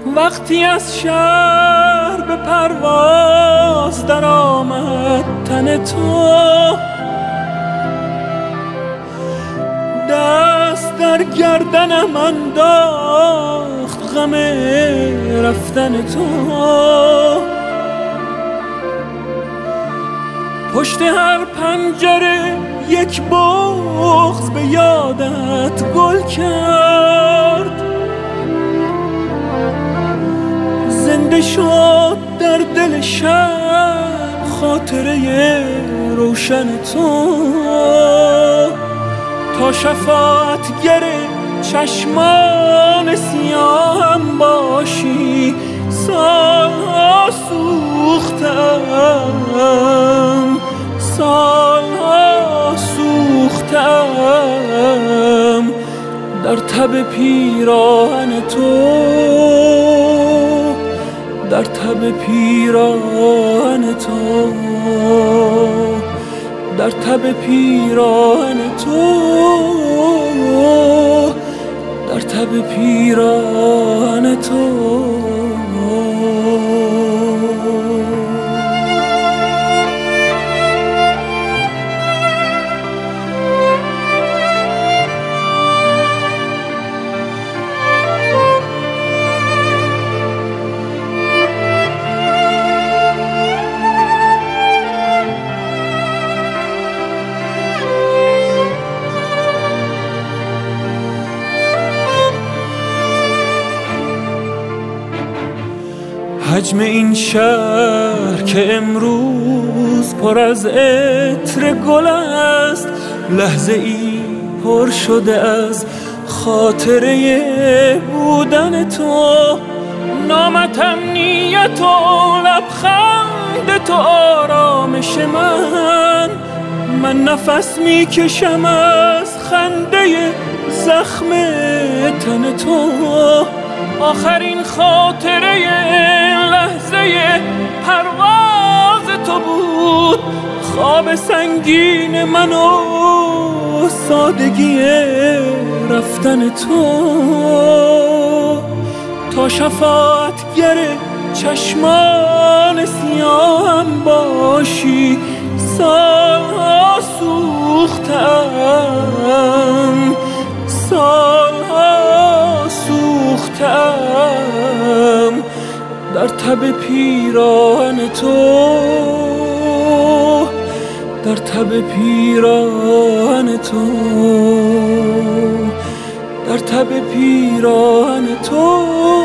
وقتی از شهر به پرواز در آمد تن تو، دست در گردنم انداخت غم رفتن تو. پشت هر پنجره یک بغض به یادت گل کرد، زنده شد در دل شب خاطره روشن تو. تا شفاعتگر چشمان سیاهم باشی، سالها سوختم، سالها سوختم در تب پیراهن تو، در تب پیراهن تو، در تب پیراهن تو، در تب پیراهن تو. حجم این شهر که امروز پر از عطر گل است، لحظه ای پر شده از خاطره بودن تو. نامت امنیت و لبخند تو آرامش من نفس میکشم از خنده زخم تن تو. آخرین خاطره لحظه پرواز تو بود، خواب سنگین من و سادگی رفتن تو. تا شفاعتگر چشمان سیاهم باشی، سالها سوختم، سالها سوختم در تب پیراهن تو، در تب پیراهن تو، در تب پیراهن تو.